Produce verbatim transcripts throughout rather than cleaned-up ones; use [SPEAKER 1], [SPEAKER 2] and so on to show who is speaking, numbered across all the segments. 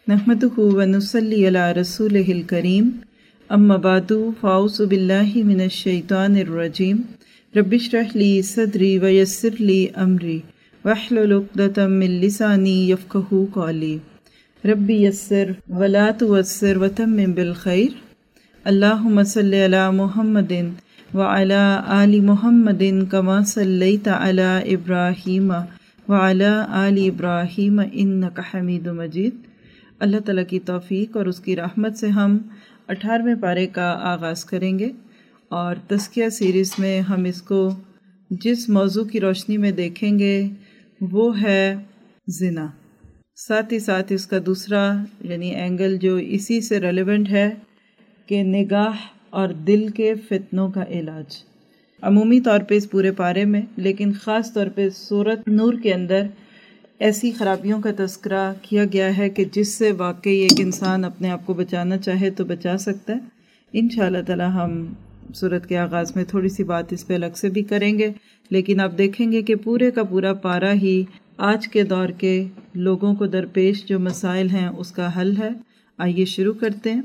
[SPEAKER 1] नहमदुहु व नुसल्ली अला रसूलिहिल करीम अम्मा बादु फ़ाऊज़ु बिल्लाहि मिनश शैतानिर रजीम रब्बिश्रह ली सदरी व यस्सिर ली अमरी वहलुल उक़दतम मिन लिसानी यफ़क़हू क़ौली रब्बी यस्सिर व ला तुअस्सिर व तम्मिम बिल खैर अल्लाहुम्मा सल्लि अला मुहम्मदिन व अला आलि मुहम्मदिन कमा सल्लैता अला इब्राहीम व अला आलि इब्राहीम इन्नका हमीदुम मजीद। अल्लाह ताला की तौफ़ीक़ और उसकी रहमत से हम अठारहवें पारे का आगाज़ करेंगे और तज़किया सीरीज़ में हम इसको जिस मौजू की रोशनी में देखेंगे वो है ज़िना। साथ ही साथ इसका दूसरा यानी एंगल जो इसी से रेलेवेंट है कि निगाह और दिल के फितनों का इलाज। अमूमी तौर पे इस पूरे पारे में, लेकिन ख़ास तौर पे सूरत नूर के अंदर ऐसी ख़राबियों का तज़किरा किया गया है कि जिससे वाकई एक इंसान अपने आप को बचाना चाहे तो बचा सकता है। इंशाअल्लाह ताला हम सूरत के आगाज़ में थोड़ी सी बात इस पे अलग से भी करेंगे, लेकिन आप देखेंगे कि पूरे का पूरा पारा ही आज के दौर के लोगों को दरपेश जो मसाइल हैं उसका हल है। आइए शुरू करते हैं।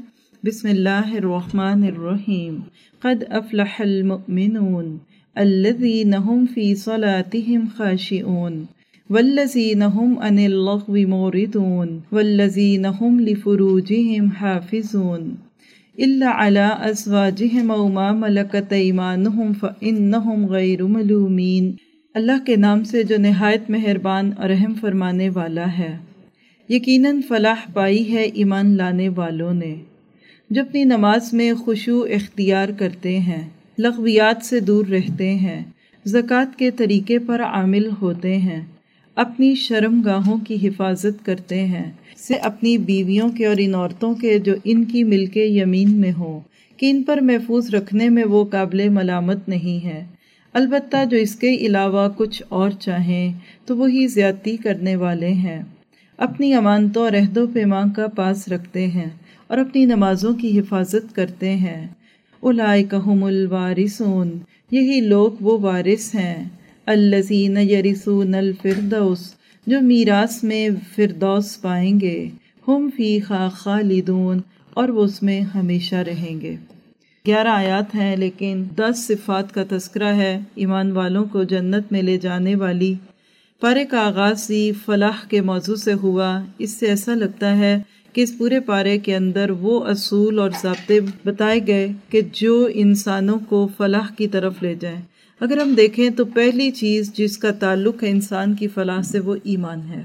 [SPEAKER 1] बिस्मिल्लाहिर्रहमानिर्रहीम। क़द अफ़लहल मुमिनून अल्लज़ीना हुम फ़ी सलातिहिम ख़ाशिऊन वल्लज़ीना हुम अनिल लग़्वी मुरिदून वल्लज़ीना हुम लिफ़ुरूजिहिम हाफ़िज़ून इल्ला अला अज़वाजिहिम औ मा मलकत ऐमानुहुम फ़इन्नहुम गैरु मलूमीन। अल्लाह के नाम से जो निहायत मेहरबान और रहम फरमाने वाला है। यकीनन फ़लाह पाई है ईमान लाने वालों ने जो अपनी नमाज में खुशू इख्तियार करते हैं, लग़वियात से दूर रहते हैं, ज़कात के तरीक़े पर आमिल होते हैं, अपनी शर्मगाहों की हिफाजत करते हैं, से अपनी बीवियों के और इन औरतों के जो इनकी मिल्के यमीन में हो कि इन पर महफूज रखने में वो काबिल मलामत नहीं है। अलबत्ता जो इसके अलावा कुछ और चाहें तो वही ज़्यादती करने वाले हैं। अपनी अमानतों और अहदो पैमान का पास रखते हैं और अपनी नमाज़ों की हिफाजत करते हैं। उलाइका हुमुल वारिसून, यही लोग वो वारिस हैं। अल्लज़ीना यरिसूनल फ़िरदौस, जो मीरास में फ़िरदौस पाएंगे। हुम फ़ीहा ख़ालिदून, और वो उसमें हमेशा रहेंगे। ग्यारह आयात हैं, लेकिन दस सिफ़ात का तज़किरा है ईमान वालों को जन्नत में ले जाने वाली। पारे का आगाज़ ही फ़लाह के मौजू से हुआ। इससे ऐसा लगता है कि इस पूरे पारे के अंदर वो असूल और ज़ाब्ते बताए गए कि जो इंसानों को फ़लाह की तरफ ले जाएं। अगर हम देखें तो पहली चीज़ जिसका ताल्लुक़ है इंसान की फ़लाह से वो ईमान है।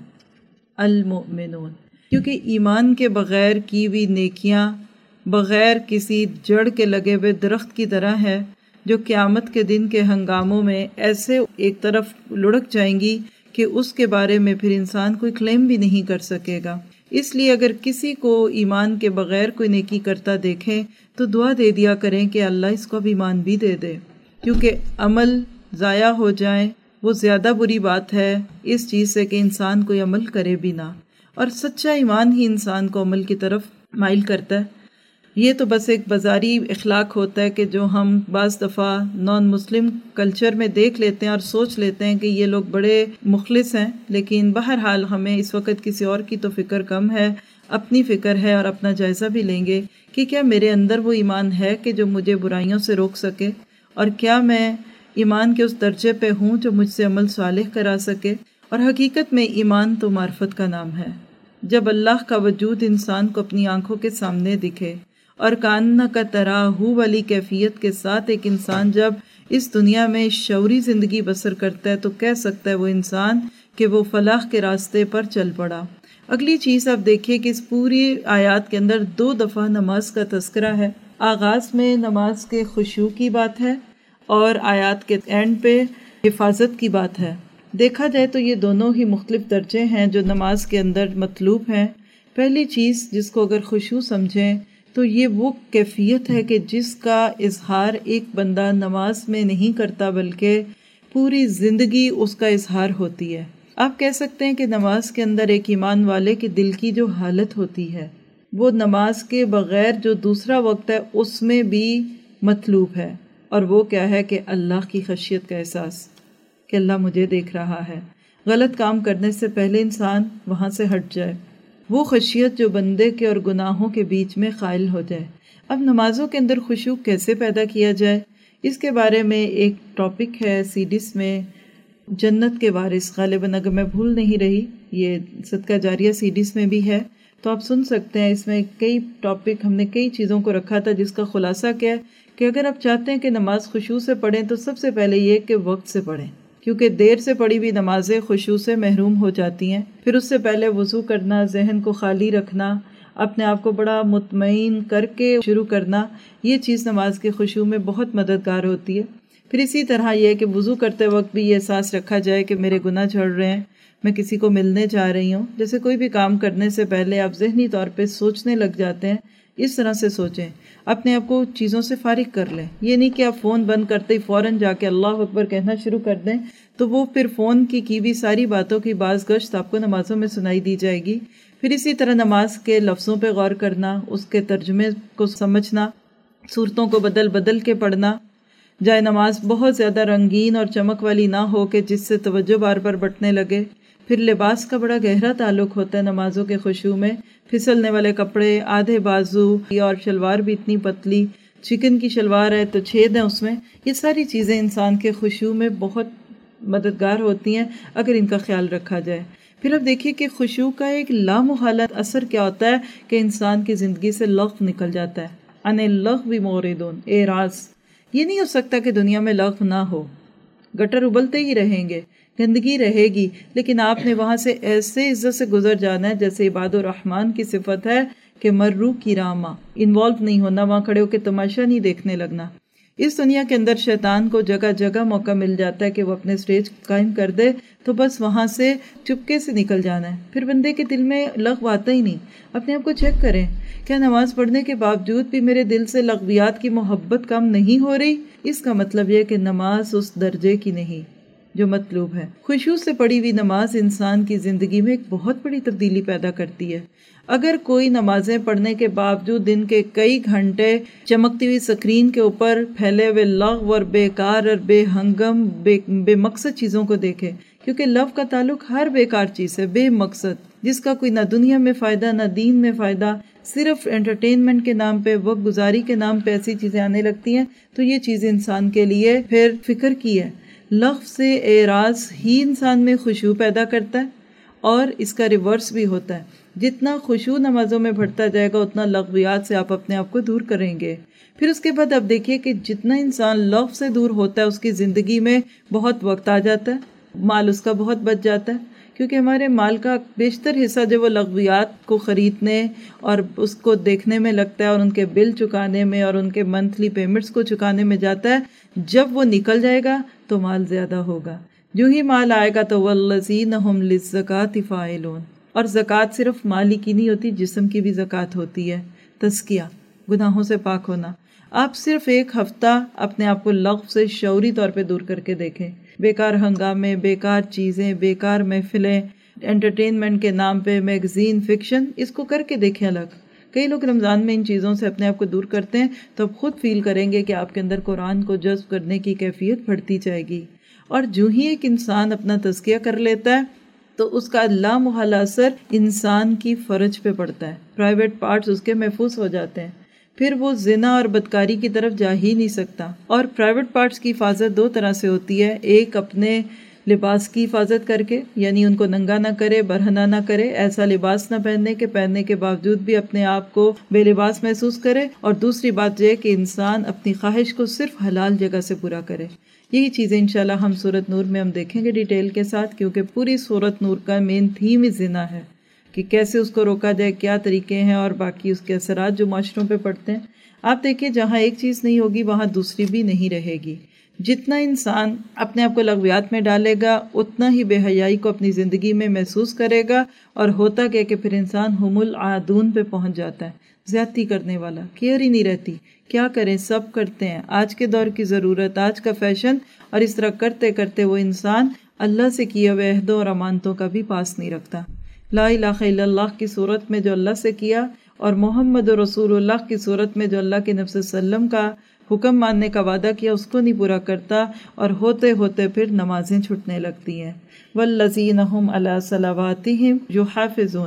[SPEAKER 1] अल मुमिनून, क्योंकि ईमान के बग़ैर की हुई नेकियां बग़ैर किसी जड़ के लगे हुए दरख्त की तरह है जो क़यामत के दिन के हंगामों में ऐसे एक तरफ लुढ़क जाएंगी कि उसके बारे में फिर इंसान कोई क्लेम भी नहीं कर सकेगा। इसलिए अगर किसी को ईमान के बग़ैर कोई नेकी करता देखें तो दुआ दे दिया करें कि अल्लाह इसको भी ईमान भी दे दे, क्योंकि अमल ज़ाया हो जाए वो ज़्यादा बुरी बात है इस चीज़ से कि इंसान कोई अमल करे भी ना। और सच्चा ईमान ही इंसान को अमल की तरफ माइल करता है। ये तो बस एक बाज़ारी इखलाक होता है कि जो हम बाज़ दफ़ा नॉन मुस्लिम कल्चर में देख लेते हैं और सोच लेते हैं कि ये लोग बड़े मुखलिस हैं, लेकिन बहरहाल हमें इस वक्त किसी और की तो फ़िक्र कम है, अपनी फ़िक्र है और अपना जायज़ा भी लेंगे कि क्या मेरे अंदर वो ईमान है कि जो मुझे बुराइयों से रोक सके, और क्या मैं ईमान के उस दर्जे पे हूँ जो मुझसे अमल सालिह करा सके। और हकीकत में ईमान तो मार्फत का नाम है। जब अल्लाह का वजूद इंसान को अपनी आंखों के सामने दिखे और कान्ना का तराहू वाली कैफियत के साथ एक इंसान जब इस दुनिया में शौरी ज़िंदगी बसर करता है तो कह सकता है वो इंसान कि वो फलाह के रास्ते पर चल पड़ा। अगली चीज़ आप देखिए कि इस पूरी आयत के अंदर दो दफ़ा नमाज का तज़किरा है। आगाज़ में नमाज के खुशू की बात है और आयत के एंड पे हिफाजत की बात है। देखा जाए तो ये दोनों ही मुख्तलिफ दर्जे हैं जो नमाज के अंदर मतलूब हैं। पहली चीज़ जिसको अगर खुशू समझें तो ये वो कैफियत है कि जिसका इजहार एक बंदा नमाज में नहीं करता बल्कि पूरी ज़िंदगी उसका इजहार होती है। आप कह सकते हैं कि नमाज के अंदर एक ईमान वाले के दिल की जो हालत होती है वो नमाज के बग़ैर जो दूसरा वक्त है उसमें भी मतलूब है, और वो क्या है कि अल्लाह की खशियत का एहसास कि अल्लाह मुझे देख रहा है। गलत काम करने से पहले इंसान वहाँ से हट जाए, وہ خشیت جو بندے کے اور گناہوں کے بیچ میں قائل ہو جائے۔ اب نمازوں کے اندر خشوع کیسے پیدا کیا جائے، اس کے بارے میں ایک ٹاپک ہے سیڈیز میں، جنت کے وارث، غالباً اگر میں بھول نہیں رہی یہ صدقہ جاریہ سیڈیز میں بھی ہے، تو آپ سن سکتے ہیں۔ اس میں کئی ٹاپک، ہم نے کئی چیزوں کو رکھا تھا، جس کا خلاصہ کیا ہے کہ اگر آپ چاہتے ہیں کہ نماز خشوع سے پڑھیں تو سب سے پہلے یہ کہ وقت سے پڑھیں، کیونکہ دیر سے پڑھی ہوئی نمازیں خشوع سے محروم ہو جاتی ہیں۔ پھر اس سے پہلے وضو کرنا، ذہن کو خالی رکھنا، اپنے آپ کو بڑا مطمئن کر کے شروع کرنا، یہ چیز نماز کے خشوع میں بہت مددگار ہوتی ہے۔ پھر اسی طرح یہ کہ وضو کرتے وقت بھی یہ احساس رکھا جائے کہ میرے گناہ جھڑ رہے ہیں، میں کسی کو ملنے جا رہی ہوں۔ جیسے کوئی بھی کام کرنے سے پہلے آپ ذہنی طور پہ سوچنے لگ جاتے ہیں، اس طرح سے سوچیں، اپنے آپ کو چیزوں سے فارغ کر لیں۔ یہ نہیں کہ آپ فون بند کرتے ہی فوراً جا کے اللہ اکبر کہنا شروع کر دیں، تو وہ پھر فون کی کی بھی ساری باتوں کی باز گشت آپ کو نمازوں میں سنائی دی جائے گی۔ پھر اسی طرح نماز کے لفظوں پہ غور کرنا، اس کے ترجمے کو سمجھنا، صورتوں کو بدل بدل کے پڑھنا، جائے نماز بہت زیادہ رنگین اور چمک والی نہ ہو کہ جس سے توجہ بار بار بٹنے لگے۔ پھر لباس کا بڑا گہرا تعلق ہوتا ہے نمازوں کے خشوع میں، پھسلنے والے کپڑے، آدھے بازو اور شلوار بھی اتنی پتلی، چکن کی شلوار ہے تو چھید ہے اس میں، یہ ساری چیزیں انسان کے خشوع میں بہت مددگار ہوتی ہیں اگر ان کا خیال رکھا جائے۔ پھر اب دیکھیے کہ خشوع کا ایک لامحالہ اثر کیا ہوتا ہے کہ انسان کی زندگی سے لغو نکل جاتا ہے۔ ان اللغو معرضون، اعراض۔ یہ نہیں ہو سکتا کہ دنیا میں لغو نہ ہو، گٹر ابلتے ہی رہیں گے، گندگی رہے گی، لیکن آپ نے وہاں سے ایسے عزت سے گزر جانا ہے جیسے عباد الرحمن کی صفت ہے کہ مرو کراما، انوالو نہیں ہونا، وہاں کھڑے ہو کے تماشا نہیں دیکھنے لگنا۔ اس دنیا کے اندر شیطان کو جگہ جگہ موقع مل جاتا ہے کہ وہ اپنے سٹیج قائم کر دے، تو بس وہاں سے چپکے سے نکل جانا ہے۔ پھر بندے کے دل میں لغو آتا ہی نہیں۔ اپنے آپ کو چیک کریں، کیا نماز پڑھنے کے باوجود بھی میرے دل سے لغویات کی محبت کم نہیں ہو رہی؟ اس کا مطلب یہ کہ نماز اس درجے کی نہیں جو مطلوب ہے۔ خشوع سے پڑھی ہوئی نماز انسان کی زندگی میں ایک بہت بڑی تبدیلی پیدا کرتی ہے۔ اگر کوئی نمازیں پڑھنے کے باوجود دن کے کئی گھنٹے چمکتی ہوئی سکرین کے اوپر پھیلے ہوئے لغو اور بیکار اور بے ہنگم بے, بے مقصد چیزوں کو دیکھے، کیونکہ لغو کا تعلق ہر بیکار چیز ہے، بے مقصد، جس کا کوئی نہ دنیا میں فائدہ نہ دین میں فائدہ، صرف انٹرٹینمنٹ کے نام پہ، وقت گزاری کے نام پہ ایسی چیزیں آنے لگتی ہیں، تو یہ چیز انسان کے لیے پھر فکر کی ہے۔ لغو سے اعراض ہی انسان میں خشوع پیدا کرتا ہے، اور اس کا ریورس بھی ہوتا ہے۔ جتنا خشوع نمازوں میں بڑھتا جائے گا اتنا لغویات سے آپ اپنے آپ کو دور کریں گے۔ پھر اس کے بعد آپ دیکھیے کہ جتنا انسان لغو سے دور ہوتا ہے اس کی زندگی میں بہت وقت آ جاتا ہے، مال اس کا بہت بچ جاتا ہے، کیونکہ ہمارے مال کا بیشتر حصہ جو وہ لغویات کو خریدنے اور اس کو دیکھنے میں لگتا ہے، اور ان کے بل چکانے میں اور ان کے منتھلی پیمنٹس کو چکانے میں جاتا ہے۔ جب وہ نکل جائے گا تو مال زیادہ ہوگا، جو ہی مال آئے گا تو والذین ہم للزکاۃ فاعلون۔ اور زکوٰۃ صرف مالی کی نہیں ہوتی، جسم کی بھی زکوٰۃ ہوتی ہے، تزکیہ، گناہوں سے پاک ہونا۔ آپ صرف ایک ہفتہ اپنے آپ کو لغو سے شعوری طور پہ دور کر کے دیکھیں، بیکار ہنگامے، بیکار چیزیں، بیکار محفلیں، انٹرٹینمنٹ کے نام پہ میگزین، فکشن، اس کو کر کے دیکھیں الگ۔ کئی لوگ رمضان میں ان چیزوں سے اپنے آپ کو دور کرتے ہیں، تو آپ خود فیل کریں گے کہ آپ کے اندر قرآن کو جذب کرنے کی کیفیت بڑھتی جائے گی۔ اور جو ہی ایک انسان اپنا تزکیہ کر لیتا ہے تو اس کا لامحالہ اثر انسان کی فرج پہ پڑتا ہے، پرائیویٹ پارٹس اس کے محفوظ ہو جاتے ہیں، پھر وہ زنا اور بدکاری کی طرف جا ہی نہیں سکتا۔ اور پرائیویٹ پارٹس کی حفاظت دو طرح سے ہوتی ہے، ایک اپنے لباس کی حفاظت کر کے، یعنی ان کو ننگا نہ کرے، برہنہ نہ کرے، ایسا لباس نہ پہننے کے پہننے کے باوجود بھی اپنے آپ کو بے لباس محسوس کرے، اور دوسری بات یہ کہ انسان اپنی خواہش کو صرف حلال جگہ سے پورا کرے۔ یہی چیزیں انشاءاللہ ہم سورۃ نور میں ہم دیکھیں گے ڈیٹیل کے ساتھ، کیونکہ پوری سورۃ نور کا مین تھیم ہی زنا ہے کہ کیسے اس کو روکا جائے، کیا طریقے ہیں، اور باقی اس کے اثرات جو معاشروں پہ پڑتے ہیں۔ آپ دیکھیں جہاں ایک چیز نہیں ہوگی وہاں دوسری بھی نہیں رہے گی۔ جتنا انسان اپنے آپ کو لغویات میں ڈالے گا اتنا ہی بے حیائی کو اپنی زندگی میں محسوس کرے گا، اور ہوتا کیا کہ پھر انسان ہم العادون پہ پہنچ جاتا ہے، زیادتی کرنے والا، کیئر ہی نہیں رہتی، کیا کریں، سب کرتے ہیں، آج کے دور کی ضرورت، آج کا فیشن، اور اس طرح کرتے کرتے وہ انسان اللہ سے کیے ہوئے عہدوں اور امانتوں کا بھی پاس نہیں رکھتا۔ لا الہ الا اللہ کی صورت میں جو اللہ سے کیا، اور محمد رسول اللہ کی صورت میں جو اللہ کے نبی صلی اللہ علیہ وسلم کا حکم ماننے کا وعدہ کیا، اس کو نہیں پورا کرتا، اور ہوتے ہوتے پھر نمازیں چھٹنے لگتی ہیں۔ والذین هم علی صلواتہم یحافظون،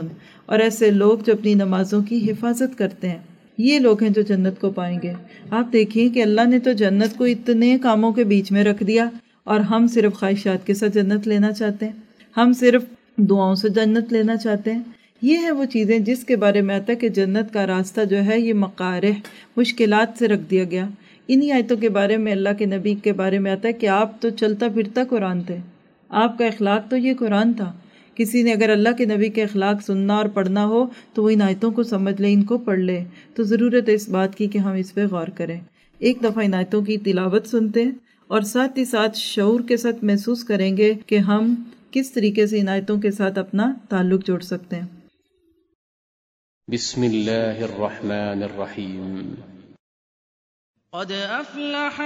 [SPEAKER 1] اور ایسے لوگ جو اپنی نمازوں کی حفاظت کرتے ہیں، یہ لوگ ہیں جو جنت کو پائیں گے۔ آپ دیکھیں کہ اللہ نے تو جنت کو اتنے کاموں کے بیچ میں رکھ دیا، اور ہم صرف خواہشات کے ساتھ جنت لینا چاہتے ہیں، ہم صرف دعاؤں سے جنت لینا چاہتے ہیں۔ یہ ہیں وہ چیزیں جس کے بارے میں آتا ہے کہ جنت کا راستہ جو ہے یہ مقارح، مشکلات سے رکھ دیا گیا۔ انہی آیتوں کے بارے میں اللہ کے نبی کے بارے میں آتا ہے کہ آپ تو چلتا پھرتا قرآن تھے، آپ کا اخلاق تو یہ قرآن تھا۔ کسی نے اگر اللہ کے نبی کے اخلاق سننا اور پڑھنا ہو تو وہ ان آیتوں کو سمجھ لے، ان کو پڑھ لے۔ تو ضرورت ہے اس بات کی کہ ہم اس پہ غور کریں، ایک دفعہ ان آیتوں کی تلاوت سنتے ہیں اور ساتھ ہی ساتھ شعور کے ساتھ محسوس کریں گے کہ ہم کس طریقے سے ان آیتوں کے ساتھ اپنا تعلق جوڑ سکتے ہیں۔
[SPEAKER 2] بسم اللہ الرحمن الرحیم۔
[SPEAKER 3] قد افلح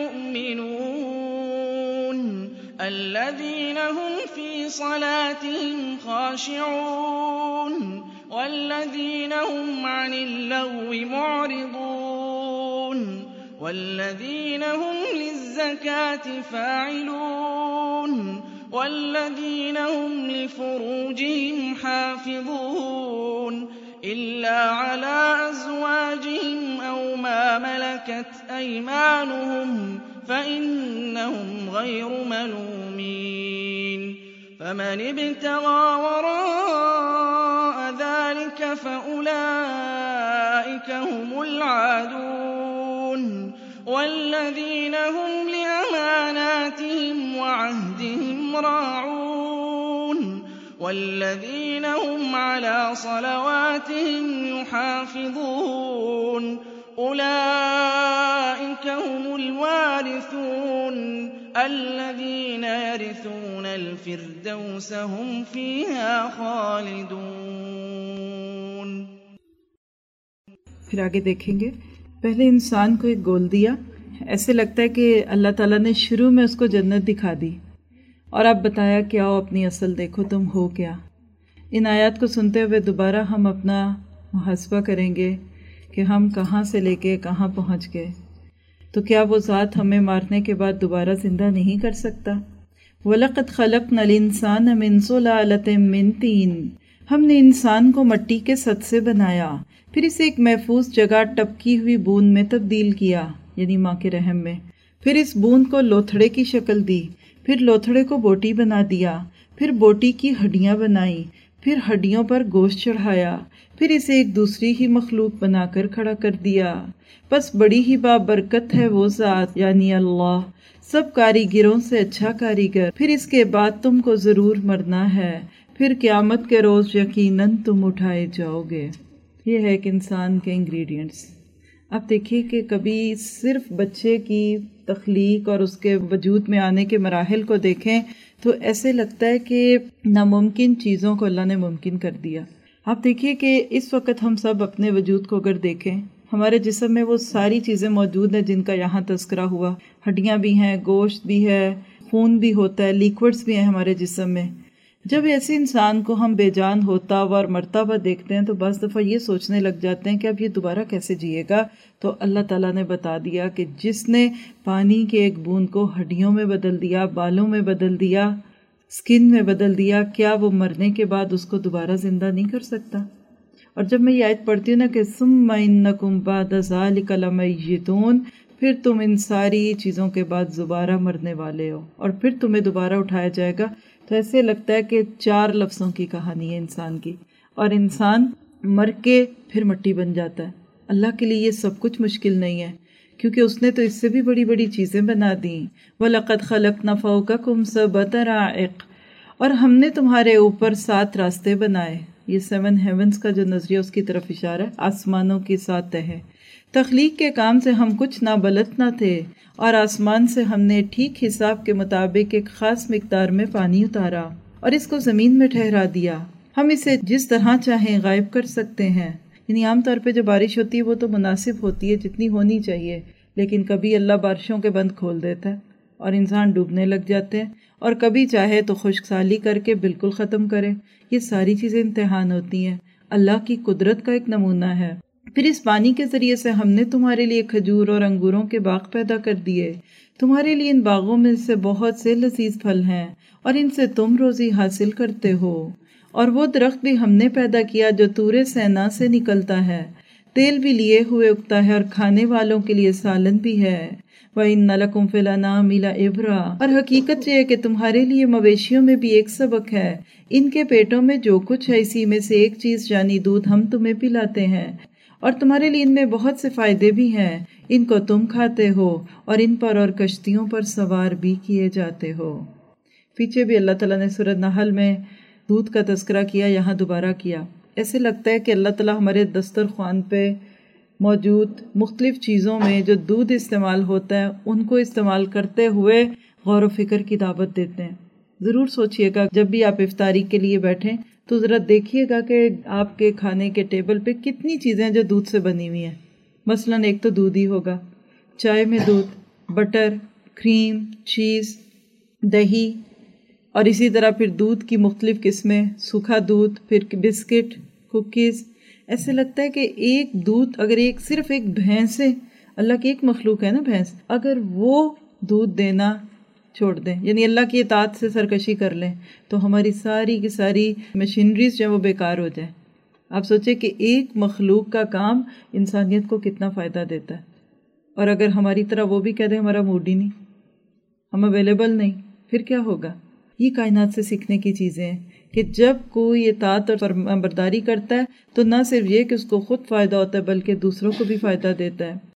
[SPEAKER 3] المؤمنون الذين هم في صلاتهم خاشعون والذين هم عن اللغو معرضون والذين هم للزكاة فاعلون والذين هم لفروجهم حافظون إلا على أزواجهم أو ما ملكت أيمانهم فإنهم غير ملومين فمن ابتغى وراء ذلك فأولئك هم العادون والذين هم لأماناتهم وعهدهم راعون والذين هم على صلواتهم يحافظون أولئك هم الوارثون الذين يرثون الفردوس هم فيها خالدون۔
[SPEAKER 1] پھر آگے دیکھیں گے، پہلے انسان کو ایک گول دیا، ایسے لگتا ہے کہ اللہ تعالیٰ نے شروع میں اس کو جنت دکھا دی اور اب بتایا کہ آؤ اپنی اصل دیکھو تم ہو کیا۔ ان آیات کو سنتے ہوئے دوبارہ ہم اپنا محاسبہ کریں گے کہ ہم کہاں سے لے کے کہاں پہنچ گئے۔ تو کیا وہ ذات ہمیں مارنے کے بعد دوبارہ زندہ نہیں کر سکتا؟ وَلَقَدْ خَلَقْنَا الْإِنسَانَ مِنْ سُلَالَةٍ مِّن طِينٍ، ہم نے انسان کو مٹی کے سط سے بنایا، پھر اسے ایک محفوظ جگہ ٹپکی ہوئی بوند میں تبدیل کیا، یعنی ماں کے رحم میں، پھر اس بوند کو لوتھڑے کی شکل دی، پھر لوتھڑے کو بوٹی بنا دیا، پھر بوٹی کی ہڈیاں بنائیں، پھر ہڈیوں پر گوشت چڑھایا، پھر اسے ایک دوسری ہی مخلوق بنا کر کھڑا کر دیا۔ بس بڑی ہی بابرکت ہے وہ ذات یعنی اللہ، سب کاریگروں سے اچھا کاریگر۔ پھر اس کے بعد تم کو ضرور مرنا ہے، پھر قیامت کے روز یقیناً تم اٹھائے جاؤ گے۔ یہ ہے ایک انسان کے انگریڈینٹس۔ اب دیکھیے کہ کبھی صرف بچے کی تخلیق اور اس کے وجود میں آنے کے مراحل کو دیکھیں تو ایسے لگتا ہے کہ ناممکن چیزوں کو اللہ نے ممکن کر دیا۔ آپ دیکھیے کہ اس وقت ہم سب اپنے وجود کو اگر دیکھیں، ہمارے جسم میں وہ ساری چیزیں موجود ہیں جن کا یہاں تذکرہ ہوا، ہڈیاں بھی ہیں، گوشت بھی ہے، خون بھی ہوتا ہے، لیکوڈز بھی ہیں ہمارے جسم میں۔ جب ایسے انسان کو ہم بے جان ہوتا ہوا اور مرتا ہوا دیکھتے ہیں تو بعض دفعہ یہ سوچنے لگ جاتے ہیں کہ اب یہ دوبارہ کیسے جیے گا۔ تو اللہ تعالیٰ نے بتا دیا کہ جس نے پانی کے ایک بوند کو ہڈیوں میں بدل دیا، بالوں میں بدل دیا، سکن میں بدل دیا، کیا وہ مرنے کے بعد اس کو دوبارہ زندہ نہیں کر سکتا؟ اور جب میں یہ آیت پڑھتی ہوں نا کہ ثم انکم بعد ذلک لمیتون، پھر تم ان ساری چیزوں کے بعد دوبارہ مرنے والے ہو اور پھر تمہیں دوبارہ اٹھایا جائے گا، تو ایسے لگتا ہے کہ چار لفظوں کی کہانی ہے انسان کی، اور انسان مر کے پھر مٹی بن جاتا ہے۔ اللہ کے لیے یہ سب کچھ مشکل نہیں ہے، کیونکہ اس نے تو اس سے بھی بڑی بڑی چیزیں بنا دیں۔ وَلَقَدْ خَلَقْنَا فَوْقَكُمْ سَبْعَ طَرَائِقَ، اور ہم نے تمہارے اوپر سات راستے بنائے۔ یہ سیون ہیونز کا جو نظریہ اس کی طرف اشارہ ہے، آسمانوں کی سات تہیں۔ تخلیق کے کام سے ہم کچھ نابلد نہ تھے، اور آسمان سے ہم نے ٹھیک حساب کے مطابق ایک خاص مقدار میں پانی اتارا اور اس کو زمین میں ٹھہرا دیا۔ ہم اسے جس طرح چاہیں غائب کر سکتے ہیں، یعنی عام طور پہ جو بارش ہوتی ہے وہ تو مناسب ہوتی ہے جتنی ہونی چاہیے، لیکن کبھی اللہ بارشوں کے بند کھول دیتا ہے اور انسان ڈوبنے لگ جاتے ہیں، اور کبھی چاہے تو خشک سالی کر کے بالکل ختم کرے۔ یہ ساری چیزیں امتحان ہوتی ہیں، اللہ کی قدرت کا ایک نمونہ ہے۔ پھر اس پانی کے ذریعے سے ہم نے تمہارے لیے کھجور اور انگوروں کے باغ پیدا کر دیے، تمہارے لیے ان باغوں میں سے بہت سے لذیذ پھل ہیں اور ان سے تم روزی حاصل کرتے ہو۔ اور وہ درخت بھی ہم نے پیدا کیا جو تورے سینا سے نکلتا ہے، تیل بھی لیے ہوئے اگتا ہے اور کھانے والوں کے لیے سالن بھی ہے۔ وَإِنَّ لَكُمْ فِي الْأَنْعَامِ لَعِبْرَةً، اور حقیقت یہ ہے کہ تمہارے لیے مویشیوں میں بھی ایک سبق ہے۔ ان کے پیٹوں میں جو کچھ ہے اسی میں سے ایک چیز یعنی دودھ ہم تمہیں پلاتے ہیں، اور تمہارے لیے ان میں بہت سے فائدے بھی ہیں، ان کو تم کھاتے ہو اور ان پر اور کشتیوں پر سوار بھی کیے جاتے ہو۔ پیچھے بھی اللہ تعالیٰ نے سورۃ نحل میں دودھ کا تذکرہ کیا، یہاں دوبارہ کیا۔ ایسے لگتا ہے کہ اللہ تعالیٰ ہمارے دسترخوان پہ موجود مختلف چیزوں میں جو دودھ استعمال ہوتا ہے ان کو استعمال کرتے ہوئے غور و فکر کی دعوت دیتے ہیں۔ ضرور سوچئے گا جب بھی آپ افطاری کے لیے بیٹھیں تو ذرا دیکھیے گا کہ آپ کے کھانے کے ٹیبل پہ کتنی چیزیں جو دودھ سے بنی ہوئی ہیں۔ مثلاً ایک تو دودھ ہی ہوگا، چائے میں دودھ، بٹر، کریم، چیز، دہی، اور اسی طرح پھر دودھ کی مختلف قسمیں، سوکھا دودھ، پھر بسکٹ، کوکیز۔ ایسے لگتا ہے کہ ایک دودھ اگر ایک صرف ایک بھینس ہے، اللہ کی ایک مخلوق ہے نا بھینس، اگر وہ دودھ دینا چھوڑ دیں یعنی اللہ کی اطاعت سے سرکشی کر لیں تو ہماری ساری کی ساری مشینریز جو ہیں وہ بیکار ہو جائیں۔ آپ سوچیں کہ ایک مخلوق کا کام انسانیت کو کتنا فائدہ دیتا ہے، اور اگر ہماری طرح وہ بھی کہہ دیں ہمارا موڈ ہی نہیں، ہم اویلیبل نہیں، پھر کیا ہوگا؟ یہ کائنات سے سیکھنے کی چیزیں ہیں کہ جب کوئی اطاعت اور فرمانبرداری کرتا ہے تو نہ صرف یہ کہ اس کو خود فائدہ ہوتا ہے بلکہ دوسروں کو بھی فائدہ دیتا ہے۔